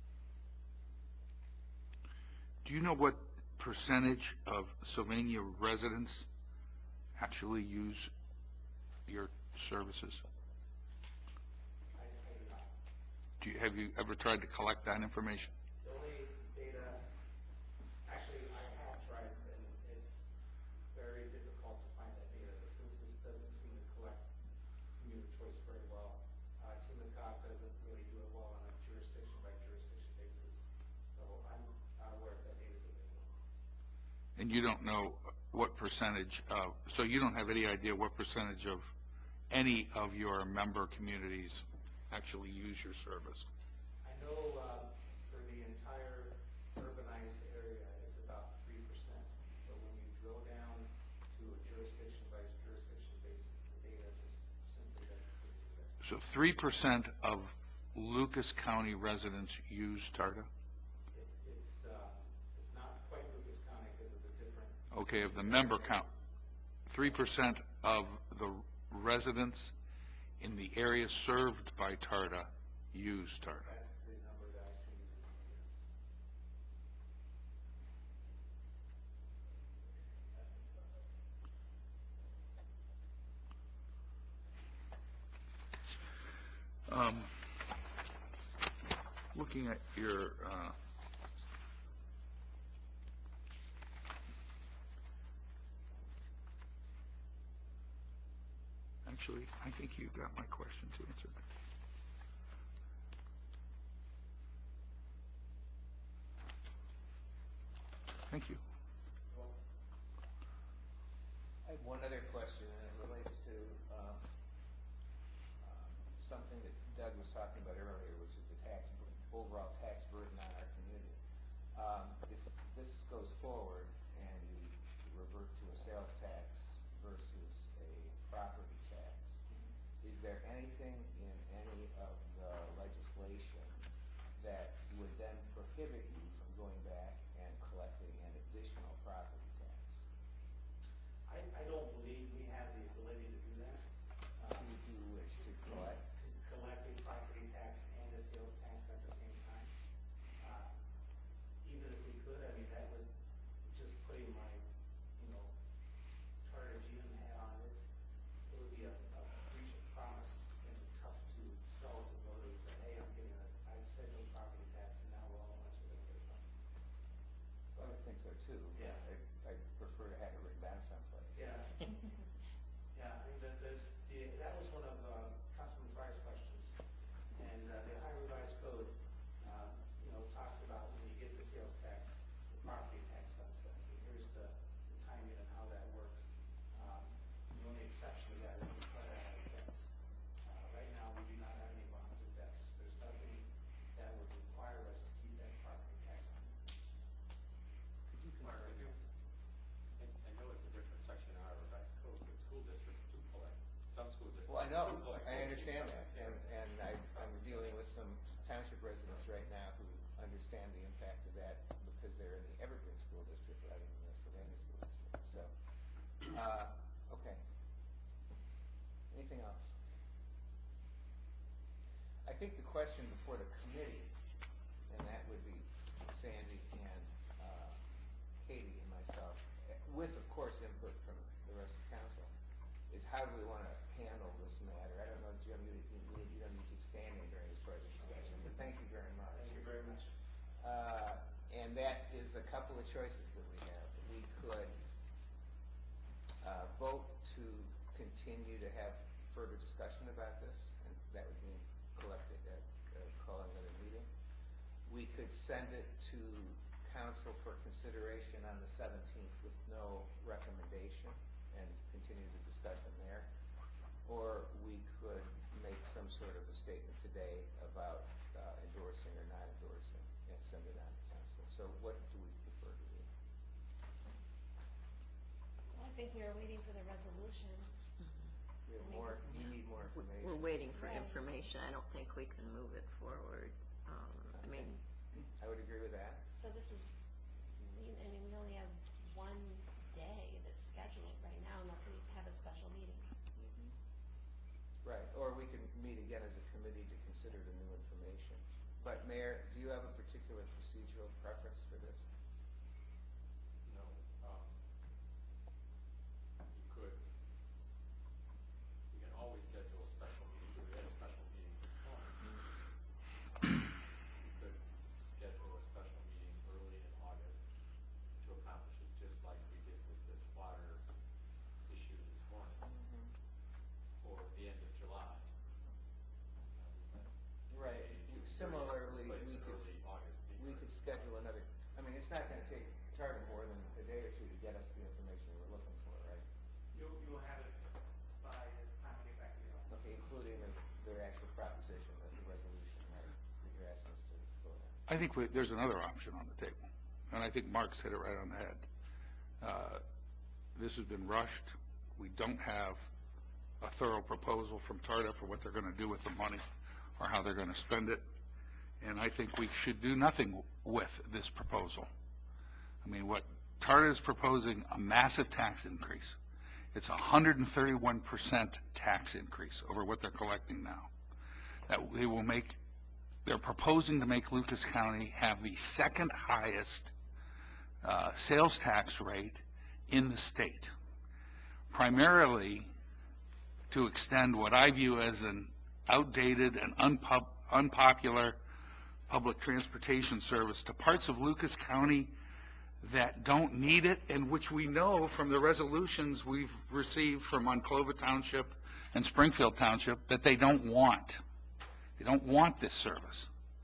Do you know what percentage of Sylvania residents actually use your services? I, I do not. Do you, have you ever tried to collect that information? The only data, actually, I have tried, and it's very difficult to find that data. The census doesn't seem to collect commuter choice very well. Uh, TIMACOG doesn't really do it well on a jurisdiction by jurisdiction basis. So I'm not aware if that data is available. And you don't know what percentage of, so you don't have any idea what percentage of any of your member communities actually use your service? I know uh, for the entire urbanized area, it's about three percent. But when you drill down to a jurisdiction by jurisdiction basis, the data just simply doesn't seem to be there. So three percent of Lucas County residents use TARTA? It, it's, um, it's not quite Lucas County because of the different. Okay, of the member count. three percent of the residents in the area served by TARTA use TARTA. That's the number that I've seen. Yes. Um, looking at your, uh, actually, I think you got my questions answered. Thank you. I have one other question, and it relates to um, um, something that Doug was talking about earlier, which is the tax, overall tax burden on our community. Um, if this goes forward and you revert to a sales tax versus a property tax, is there anything in any of the legislation that would then prohibit you from going back and collecting an additional property tax? I, I don't believe we have the ability to do that. To do which, to collect? To collect a property tax and a sales tax at the same time. Uh, Even if we could, I mean, that would, just putting my, you know, Target G M hat on, it's, it would be a, a breach of promise and tough to sell to voters that, hey, I'm getting a, I said no property tax, and now we're all of us are going to get a property tax. So I would think so too. Yeah. I, I prefer to have it written down someplace. Yeah. Yeah, I mean, that, this, the, that was one of uh, Councilman Fry's questions. And uh, the Ohio Revised Code, um, you know, talks about when you get the sales tax, the property tax sunsets. And here's the, the timing and how that works. Um, the only exception to that is the credit has debts. Uh, right now, we do not have any bonds or debts. There's nothing that would require us to keep that property tax on. Could you Mark, confirm I do- that? I I know it's a different section in our revised code, but school districts do collect. Some school districts Well, I know, do collect. I understand that, and, and I, I'm dealing with some township residents right now who understand the impact of that because they're in the Evergreen School District rather than the Sylvania School District, so, uh, okay. Anything else? I think the question before the committee, and that would be Sandy and, uh, Katie and myself, with, of course, input from the rest of council, is how do we want to handle this matter? I don't know, Jim, you, you, you don't need to keep standing during this part of the discussion, but thank you very much. Thank you very much. Uh, and that is a couple of choices that we have. We could uh, vote to continue to have further discussion about this, and that would mean collecting, uh, uh, calling another meeting. We could send it to council for consideration on the seventeenth with no recommendation and continue the discussion there. Or we could make some sort of a statement today about uh, endorsing or not endorsing and send it on to council. So what do we prefer to do? Well, I think we were waiting for the resolution. We have more, we need more information. We're waiting for Right. information. I don't think we can move it forward. Um, I mean, I would agree with that. So this is, we- I mean, we only have one day to schedule it right now unless we have a special meeting. Right, or we can meet again as a committee to consider the new information. But Mayor, do you have a particular procedural preference for this? No, um, you could, you can always schedule a special meeting, we had a special meeting this morning. You could schedule a special meeting early in August to accomplish it, just like we did with this water issue this morning, or the end of July. Uh, we had Right. May to Similarly, replace we an could, early August meeting. we could schedule another, I mean, it's not going to take Target more than a day or two to get us the information we're looking for, right? You'll, you'll have it by the time we get back to the office. Okay, including the, their actual proposition of the resolution, right, that you're asking us to vote on. I think we, there's another option on the table, and I think Mark's hit it right on the head. Uh, this has been rushed. We don't have a thorough proposal from TARDA for what they're going to do with the money or how they're going to spend it, and I think we should do nothing with this proposal. I mean, what TARDA is proposing, a massive tax increase. It's a one hundred thirty-one percent tax increase over what they're collecting now. That they will make, they're proposing to make Lucas County have the second highest uh, sales tax rate in the state, primarily to extend what I view as an outdated and unpub, unpopular public transportation service to parts of Lucas County that don't need it, and which we know from the resolutions we've received from Monclova Township and Springfield Township that they don't want. They don't want this service.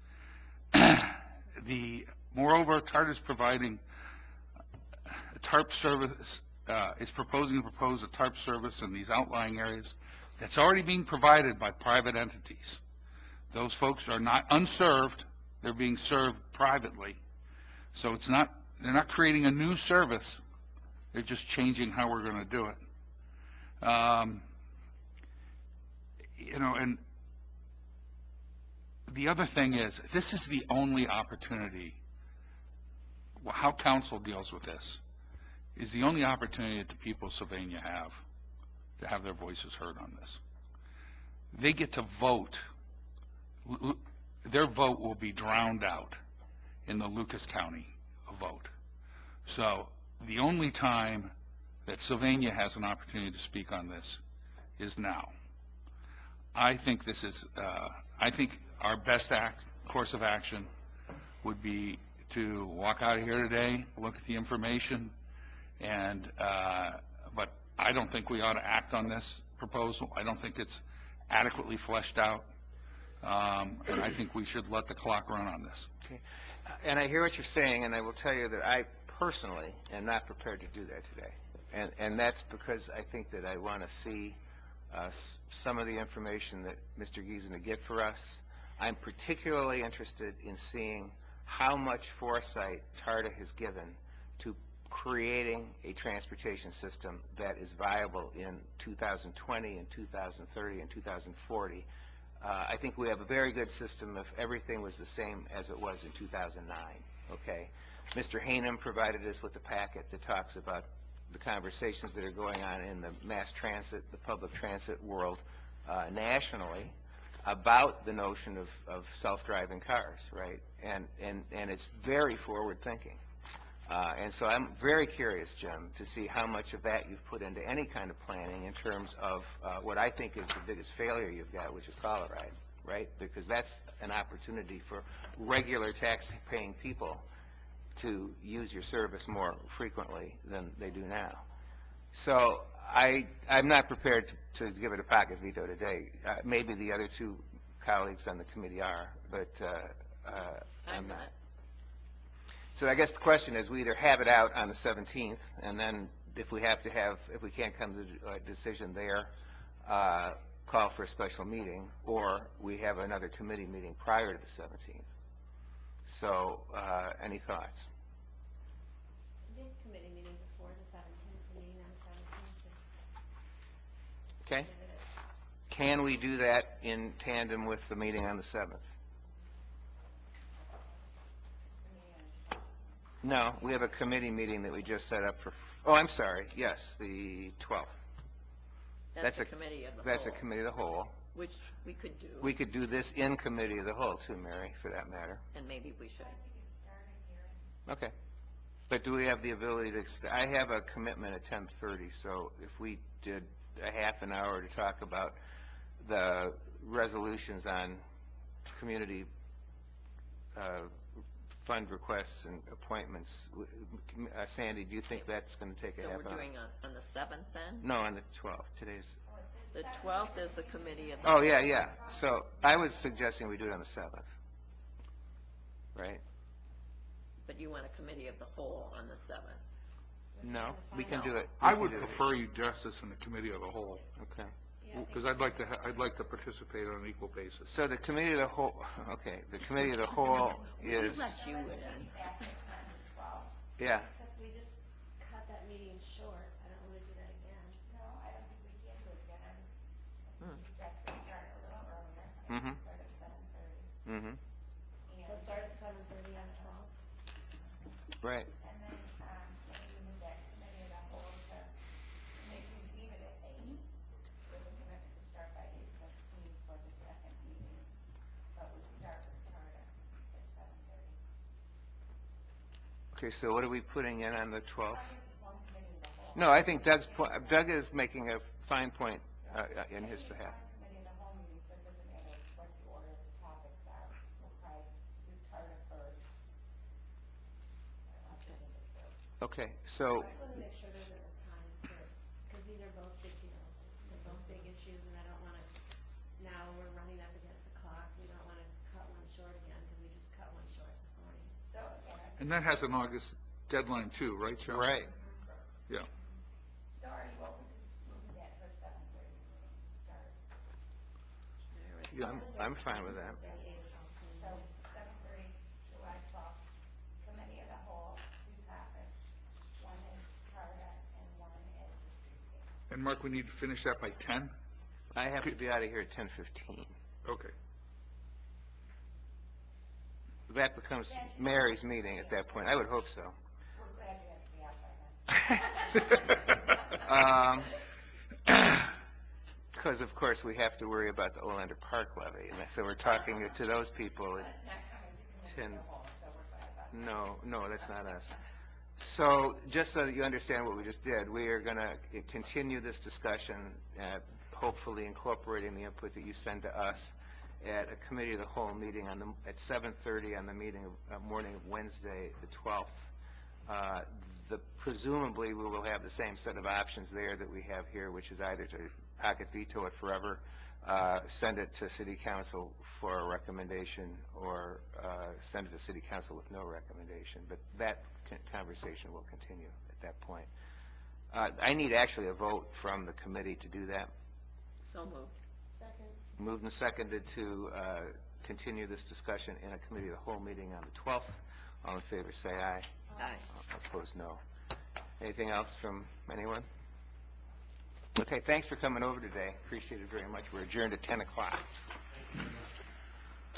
The, moreover, T A R T is providing a TARP service, uh, is proposing to propose a TARP service in these outlying areas that's already being provided by private entities. Those folks are not unserved, they're being served privately. So it's not, they're not creating a new service, they're just changing how we're going to do it. Um, you know, and the other thing is, this is the only opportunity, well, how council deals with this, is the only opportunity that the people of Sylvania have to have their voices heard on this. They get to vote. Their vote will be drowned out in the Lucas County vote. So the only time that Sylvania has an opportunity to speak on this is now. I think this is, uh, I think our best act, course of action would be to walk out of here today, look at the information, and, uh, but I don't think we ought to act on this proposal. I don't think it's adequately fleshed out, um, and I think we should let the clock run on this. Okay. And I hear what you're saying, and I will tell you that I personally am not prepared to do that today. And, and that's because I think that I want to see uh, s- some of the information that Mister Gee is going to get for us. I'm particularly interested in seeing how much foresight TARTA has given to creating a transportation system that is viable in two thousand twenty and two thousand thirty and two thousand forty. Uh, I think we have a very good system if everything was the same as it was in two thousand nine, okay? Mister Hanem provided us with a packet that talks about the conversations that are going on in the mass transit, the public transit world uh, nationally about the notion of, of self-driving cars, right? And, and, and it's very forward-thinking. Uh, and so I'm very curious, Jim, to see how much of that you've put into any kind of planning in terms of uh, what I think is the biggest failure you've got, which is Colorado, right? Because that's an opportunity for regular tax-paying people to use your service more frequently than they do now. So I, I'm not prepared to, to give it a pocket veto today. Uh, maybe the other two colleagues on the committee are, but uh, uh, I'm, I'm not. not. So I guess the question is, we either have it out on the seventeenth, and then if we have to have, if we can't come to a decision there, uh, call for a special meeting, or we have another committee meeting prior to the seventeenth. So, uh, any thoughts? We have a committee meeting before the seventeenth, the meeting on the seventeenth. Okay. Can we do that in tandem with the meeting on the seventh? No, we have a committee meeting that we just set up for, oh, I'm sorry, yes, the twelfth. That's That's a a- committee of the whole. That's a committee of the whole. Which we could do, We could do this in committee of the whole too, Mary, for that matter. and maybe we should. Okay. But do we have the ability to, ext- I have a commitment at ten thirty, so if we did a half an hour to talk about the resolutions on community uh, fund requests and appointments, w- w- uh, Sandy, do you think that's going to take a So half we're hour? doing on, on the seventh then? No, on the twelfth, today's, The twelfth is the committee of the. oh, yeah, yeah. So I was suggesting we do it on the seventh, right? But you want a committee of the whole on the seventh. No, we can No. do it. we I can would do it. prefer you address this in the committee of the whole, Okay. because I'd like to, ha- I'd like to participate on an equal basis. So the committee of the whole, okay, the committee of the whole is, Let you in. yeah, Except we just cut that meeting short. I don't want to do that again. No, I don't think we can do it again. I Hmm. would suggest we start a little earlier. Mhm. Start at seven thirty. mm-hmm, So start at seven thirty on the twelfth. right. And then, um, maybe we move that committee of the whole to, maybe we leave it at eight, with a commitment to start by eight fifteen for the second meeting. But we start with TARTA at seven thirty. Okay, so what are we putting in on the twelfth? One committee of the whole. No, I think Doug's, po- Doug is making a fine point uh, uh, in his behalf. Committee of the whole meeting, so it doesn't matter Okay, so, I just want to make sure there's enough time for, because these are both big deals. They're both big issues, and I don't want to, now we're running up against the clock. We don't want to cut one short again, because we just cut one short this morning. So, yeah. And that has an August deadline too, right, Joe? right. Yeah. So are you open to moving that to a seven thirty meeting start? Yeah, I'm, I'm fine with that. So seven thirty, July twelfth, committee of the whole, two topics. One is CARDA and one is the streetscape. And Mark, we need to finish that by ten? I have to be out of here at ten fifteen. Okay. That becomes Mary's meeting at that point. I would hope so. We're glad you have to be out by then. Um, because of course we have to worry about the Olander Park levy, and so we're talking to those people. It's not coming to committee of the whole, so we're glad about that. No, no, that's not us. So, just so that you understand what we just did, we are going to continue this discussion, uh, hopefully incorporating the input that you send to us at a committee of the whole meeting on the, at seven thirty on the meeting of, uh, morning of Wednesday, the twelfth. Uh, the, presumably, we will have the same set of options there that we have here, which is either to pocket veto it forever, uh, send it to City Council for a recommendation, or uh, send it to City Council with no recommendation. But that con- conversation will continue at that point. Uh, I need actually a vote from the committee to do that. So moved. Second. Moved and seconded to uh, continue this discussion in a committee of the whole meeting on the twelfth. All in favor, say aye. Aye. Opposed, no. Anything else from anyone? Okay, thanks for coming over today. Appreciate it very much. We're adjourned at ten o'clock.